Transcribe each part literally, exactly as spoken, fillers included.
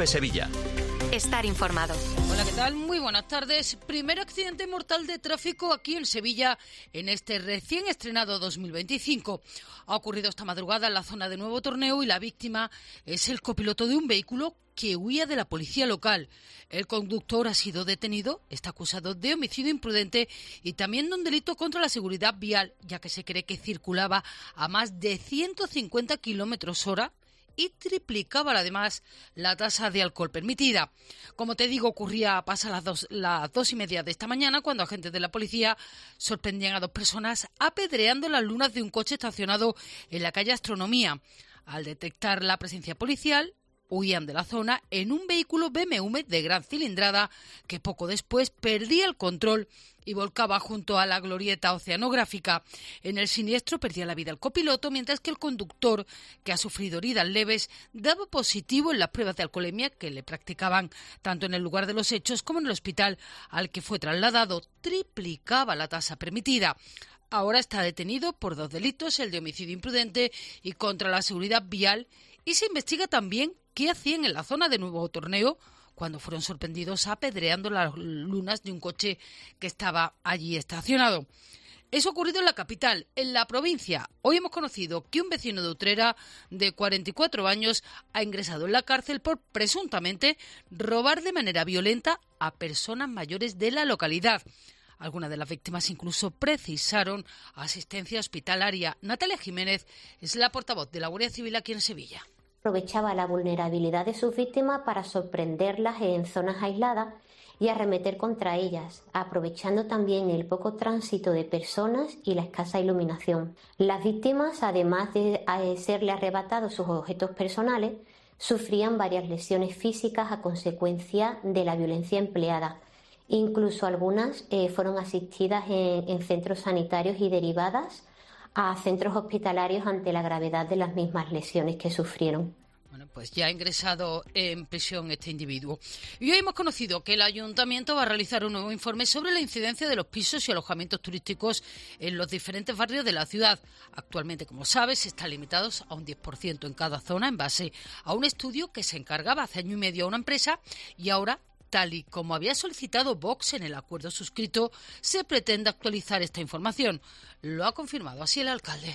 COPE Sevilla. Estar informado. Hola, ¿qué tal? Muy buenas tardes. Primer accidente mortal de tráfico aquí en Sevilla en este recién estrenado dos mil veinticinco. Ha ocurrido esta madrugada en la zona de Nuevo Torneo y la víctima es el copiloto de un vehículo que huía de la policía local. El conductor ha sido detenido, está acusado de homicidio imprudente y también de un delito contra la seguridad vial, ya que se cree que circulaba a más de ciento cincuenta kilómetros hora y triplicaba además la tasa de alcohol permitida. Como te digo, ocurría a pasar las dos, las dos y media de esta mañana cuando agentes de la policía sorprendían a dos personas apedreando las lunas de un coche estacionado en la calle Astronomía. Al detectar la presencia policial, huían de la zona en un vehículo B M W de gran cilindrada que poco después perdía el control y volcaba junto a la glorieta oceanográfica. En el siniestro perdía la vida el copiloto, mientras que el conductor, que ha sufrido heridas leves, daba positivo en las pruebas de alcoholemia que le practicaban tanto en el lugar de los hechos como en el hospital al que fue trasladado. Triplicaba la tasa permitida. Ahora está detenido por dos delitos, el de homicidio imprudente y contra la seguridad vial, y se investiga también qué hacían en la zona de Nuevo Torneo cuando fueron sorprendidos apedreando las lunas de un coche que estaba allí estacionado. Eso ha ocurrido en la capital. En la provincia, hoy hemos conocido que un vecino de Utrera de cuarenta y cuatro años ha ingresado en la cárcel por presuntamente robar de manera violenta a personas mayores de la localidad. Algunas de las víctimas incluso precisaron asistencia hospitalaria. Natalia Jiménez es la portavoz de la Guardia Civil aquí en Sevilla. Aprovechaba la vulnerabilidad de sus víctimas para sorprenderlas en zonas aisladas y arremeter contra ellas, aprovechando también el poco tránsito de personas y la escasa iluminación. Las víctimas, además de serle arrebatados sus objetos personales, sufrían varias lesiones físicas a consecuencia de la violencia empleada. Incluso algunas eh, fueron asistidas en, en centros sanitarios y derivadas a centros hospitalarios ante la gravedad de las mismas lesiones que sufrieron. Bueno, pues ya ha ingresado en prisión este individuo. Y hoy hemos conocido que el Ayuntamiento va a realizar un nuevo informe sobre la incidencia de los pisos y alojamientos turísticos en los diferentes barrios de la ciudad. Actualmente, como sabes, están limitados a un diez por ciento en cada zona en base a un estudio que se encargaba hace año y medio a una empresa y ahora, tal y como había solicitado Vox en el acuerdo suscrito, se pretende actualizar esta información. Lo ha confirmado así el alcalde.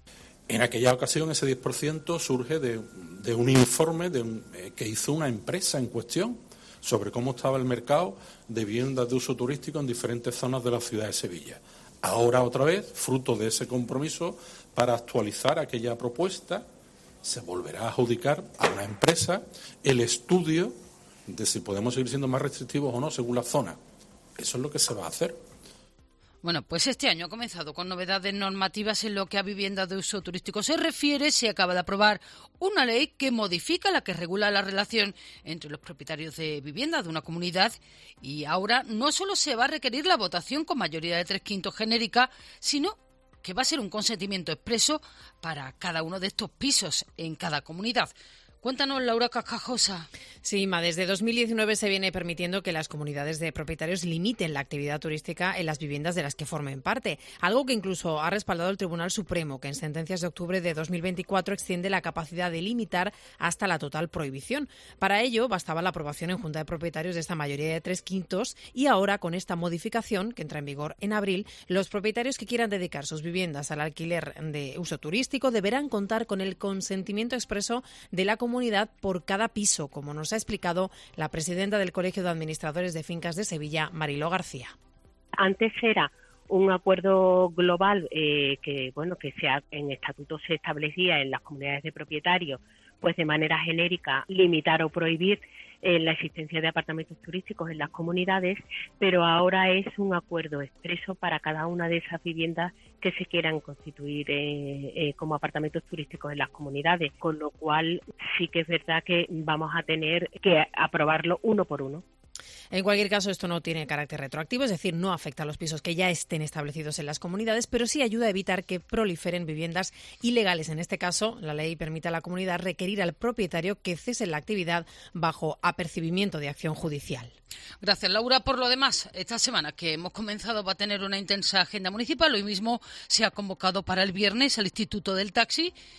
En aquella ocasión ese diez por ciento surge de, de un informe de un, eh, que hizo una empresa en cuestión sobre cómo estaba el mercado de viviendas de uso turístico en diferentes zonas de la ciudad de Sevilla. Ahora otra vez, fruto de ese compromiso, para actualizar aquella propuesta, se volverá a adjudicar a una empresa el estudio de si podemos seguir siendo más restrictivos o no según la zona. Eso es lo que se va a hacer. Bueno, pues este año ha comenzado con novedades normativas en lo que a viviendas de uso turístico se refiere. Se acaba de aprobar una ley que modifica la que regula la relación entre los propietarios de viviendas de una comunidad y ahora no solo se va a requerir la votación con mayoría de tres quintos genérica, sino que va a ser un consentimiento expreso para cada uno de estos pisos en cada comunidad. Cuéntanos, Laura Cascajosa. Sí, Ima, desde dos mil diecinueve se viene permitiendo que las comunidades de propietarios limiten la actividad turística en las viviendas de las que formen parte, algo que incluso ha respaldado el Tribunal Supremo, que en sentencias de octubre de dos mil veinticuatro extiende la capacidad de limitar hasta la total prohibición. Para ello bastaba la aprobación en Junta de Propietarios de esta mayoría de tres quintos y ahora, con esta modificación, que entra en vigor en abril, los propietarios que quieran dedicar sus viviendas al alquiler de uso turístico deberán contar con el consentimiento expreso de la comunidad comunidad por cada piso, como nos ha explicado la presidenta del Colegio de Administradores de Fincas de Sevilla, Mariló García. Antes era un acuerdo global eh, que bueno que se ha, en estatuto se establecía en las comunidades de propietarios, pues de manera genérica limitar o prohibir eh, la existencia de apartamentos turísticos en las comunidades, pero ahora es un acuerdo expreso para cada una de esas viviendas que se quieran constituir eh, eh, como apartamentos turísticos en las comunidades, con lo cual sí que es verdad que vamos a tener que aprobarlo uno por uno. En cualquier caso, esto no tiene carácter retroactivo, es decir, no afecta a los pisos que ya estén establecidos en las comunidades, pero sí ayuda a evitar que proliferen viviendas ilegales. En este caso, la ley permite a la comunidad requerir al propietario que cese la actividad bajo apercibimiento de acción judicial. Gracias, Laura. Por lo demás, esta semana que hemos comenzado va a tener una intensa agenda municipal. Hoy mismo se ha convocado para el viernes al Instituto del Taxi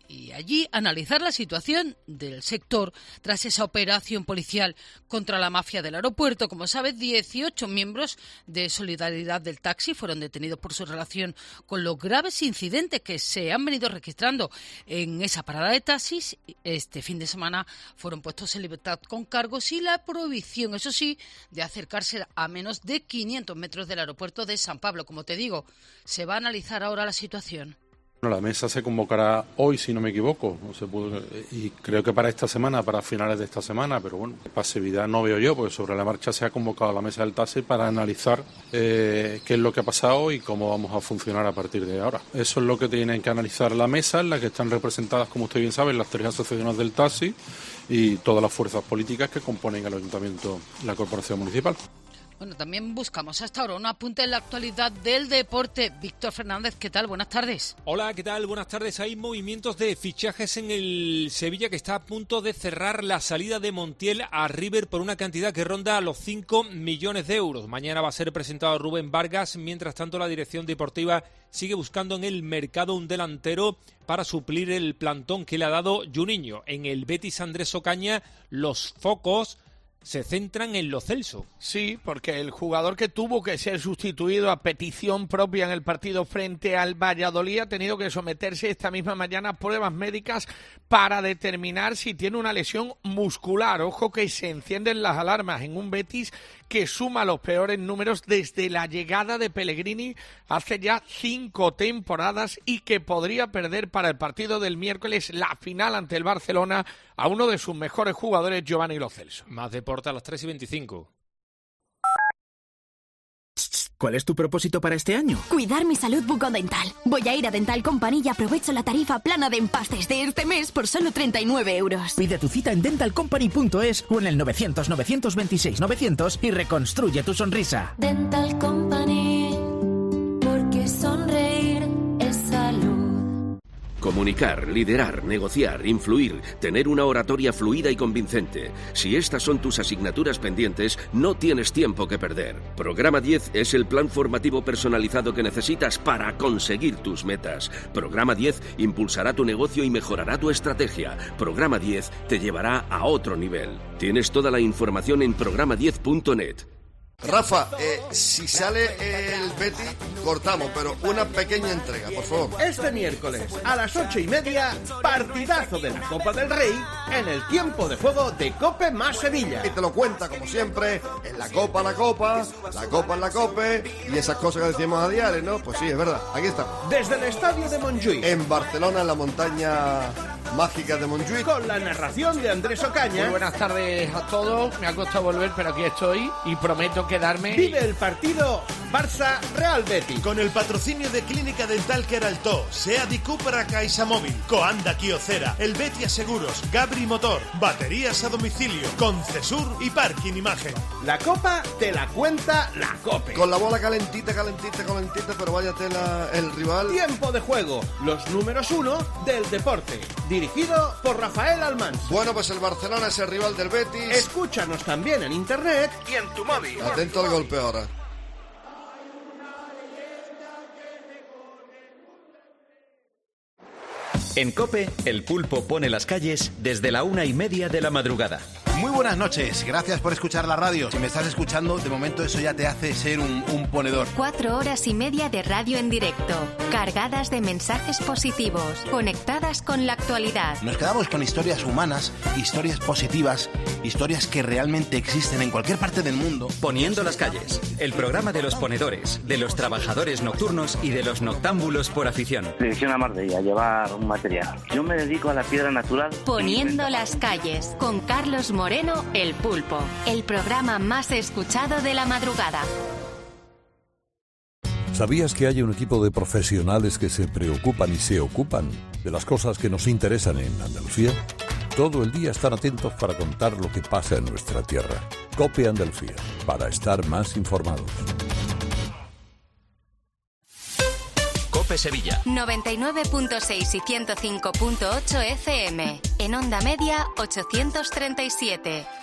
y allí analizar la situación del sector tras esa operación policial contra la mafia del aeropuerto. Como sabes, dieciocho miembros de Solidaridad del Taxi fueron detenidos por su relación con los graves incidentes que se han venido registrando en esa parada de taxis. Este fin de semana fueron puestos en libertad con cargos y la prohibición, eso sí, de acercarse a menos de quinientos metros del aeropuerto de San Pablo. Como te digo, se va a analizar ahora la situación. Bueno, la mesa se convocará hoy, si no me equivoco, no se pudo, y creo que para esta semana, para finales de esta semana, pero bueno, pasividad no veo yo, porque sobre la marcha se ha convocado a la mesa del taxi para analizar eh, qué es lo que ha pasado y cómo vamos a funcionar a partir de ahora. Eso es lo que tienen que analizar la mesa, en la que están representadas, como usted bien sabe, las tres asociaciones del taxi y todas las fuerzas políticas que componen el ayuntamiento, la corporación municipal. Bueno, también buscamos hasta ahora un apunte en la actualidad del deporte. Víctor Fernández, ¿qué tal? Buenas tardes. Hola, ¿qué tal? Buenas tardes. Hay movimientos de fichajes en el Sevilla, que está a punto de cerrar la salida de Montiel a River por una cantidad que ronda los cinco millones de euros. Mañana va a ser presentado Rubén Vargas. Mientras tanto, la dirección deportiva sigue buscando en el mercado un delantero para suplir el plantón que le ha dado Juninho. En el Betis Andrés Ocaña, los focos se centran en Lo Celso. Sí, porque el jugador que tuvo que ser sustituido a petición propia en el partido frente al Valladolid ha tenido que someterse esta misma mañana a pruebas médicas para determinar si tiene una lesión muscular. Ojo que se encienden las alarmas en un Betis que suma los peores números desde la llegada de Pellegrini hace ya cinco temporadas y que podría perder para el partido del miércoles la final ante el Barcelona a uno de sus mejores jugadores, Giovanni Lo Celso. Más deporte a las tres y veinticinco. ¿Cuál es tu propósito para este año? Cuidar mi salud bucodental. Voy a ir a Dental Company y aprovecho la tarifa plana de empastes de este mes por solo treinta y nueve euros. Pide tu cita en dental company punto es o en el novecientos, novecientos veintiséis, novecientos y reconstruye tu sonrisa. Dental Company, porque sonreír es salud. Comunicar, liderar, negociar, influir, tener una oratoria fluida y convincente. Si estas son tus asignaturas pendientes, no tienes tiempo que perder. Programa diez es el plan formativo personalizado que necesitas para conseguir tus metas. Programa diez impulsará tu negocio y mejorará tu estrategia. Programa diez te llevará a otro nivel. Tienes toda la información en programa diez punto net. Rafa, eh, si sale el Betis, cortamos, pero una pequeña entrega, por favor. Este miércoles a las ocho y media, partidazo de la Copa del Rey en el tiempo de juego de COPE más Sevilla. Y te lo cuenta, como siempre, en la Copa la Copa, la Copa en la Cope y esas cosas que decimos a diario, ¿no? Pues sí, es verdad, aquí estamos. Desde el estadio de Montjuïc. En Barcelona, en la montaña mágica de Montjuïc. Con la narración de Andrés Ocaña. Muy buenas tardes a todos, me ha costado volver, pero aquí estoy y prometo quedarme. Vive el partido Barça-Real Betis. Con el patrocinio de Clínica Dental Queraltó, Seat y Cupra Caixa Móvil, Coanda Kiocera, El Betia Seguros, Gabri Motor, baterías a domicilio, Concesur y Parking Imagen. La Copa te la cuenta la COPE. Con la bola calentita, calentita, calentita, pero vaya tela el rival. Tiempo de juego, los números uno del deporte. Dirigido por Rafael Almansa. Bueno, pues el Barcelona es el rival del Betis. Escúchanos también en internet y en tu móvil. Atento al golpe ahora. En COPE, el pulpo pone las calles desde la una y media de la madrugada. Muy buenas noches, gracias por escuchar la radio. Si me estás escuchando, de momento eso ya te hace ser un, un ponedor. Cuatro horas y media de radio en directo, cargadas de mensajes positivos, conectadas con la actualidad. Nos quedamos con historias humanas, historias positivas, historias que realmente existen en cualquier parte del mundo. Poniendo las calles, el programa de los ponedores, de los trabajadores nocturnos y de los noctámbulos por afición. Dirección a Marbella, llevar un material. Yo me dedico a la piedra natural. Poniendo las calles, con Carlos Moreno. Moreno, El Pulpo, el programa más escuchado de la madrugada. ¿Sabías que hay un equipo de profesionales que se preocupan y se ocupan de las cosas que nos interesan en Andalucía? Todo el día están atentos para contar lo que pasa en nuestra tierra. COPE Andalucía, para estar más informados. COPE Sevilla. noventa y nueve punto seis y ciento cinco punto ocho F M. En onda media, ochocientos treinta y siete.